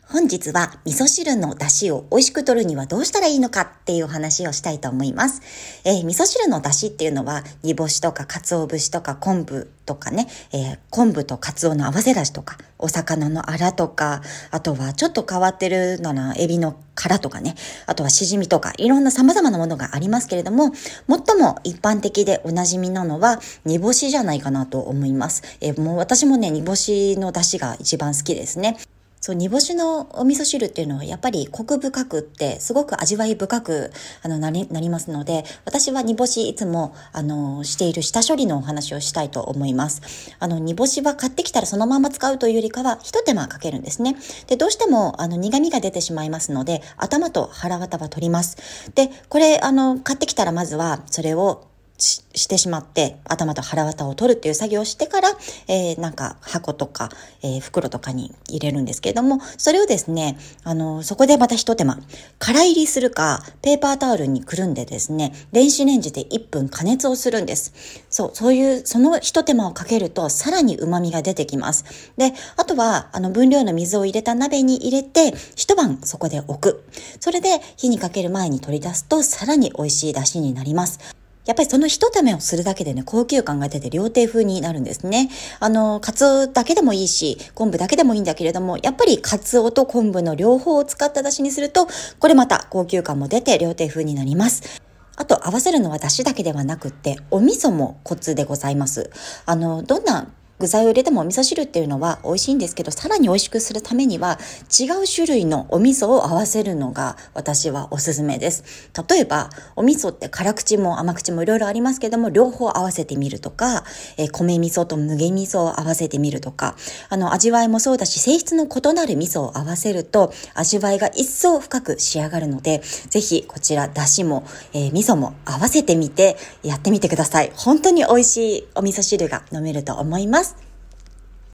本日は味噌汁の出汁を美味しく取るにはどうしたらいいのかっていうお話をしたいと思います。味噌汁の出汁っていうのは煮干しとか鰹節とか昆布とかね、昆布と鰹の合わせ出しとかお魚のアラとか、あとはちょっと変わってるならエビの殻とかね、あとはしじみとかいろんな様々なものがありますけれども、最も一般的でおなじみなのは煮干しじゃないかなと思います。もう私もね、煮干しの出汁が一番好きですね。そう、煮干しのお味噌汁っていうのはやっぱりコク深くってすごく味わい深くなりますので、私は煮干しいつもしている下処理のお話をしたいと思います。煮干しは買ってきたらそのまま使うというよりかは一手間かけるんですね。で、どうしても苦味が出てしまいますので、頭と腹渡は取ります。で、これ買ってきたらまずはそれをしてしまって頭と腹渡を取るっていう作業をしてから、なんか箱とか、袋とかに入れるんですけれども、それをですね、そこでまた一手間、空入りするかペーパータオルにくるんでですね、電子レンジで1分加熱をするんです。その一手間をかけるとさらに旨味が出てきます。で、あとは分量の水を入れた鍋に入れて一晩そこで置く。それで火にかける前に取り出すとさらに美味しい出汁になります。やっぱりその一手間をするだけでね、高級感が出て料亭風になるんですね。カツオだけでもいいし、昆布だけでもいいんだけれども、やっぱりカツオと昆布の両方を使った出汁にすると、これまた高級感も出て料亭風になります。あと合わせるのは出汁だけではなくって、お味噌もコツでございます。どんな具材を入れてもお味噌汁っていうのは美味しいんですけど、さらに美味しくするためには違う種類のお味噌を合わせるのが私はおすすめです。例えばお味噌って辛口も甘口もいろいろありますけども、両方合わせてみるとか、米味噌と麦味噌を合わせてみるとか、味わいもそうだし性質の異なる味噌を合わせると味わいが一層深く仕上がるので、ぜひこちら出汁も、味噌も合わせてみてやってみてください。本当に美味しいお味噌汁が飲めると思います。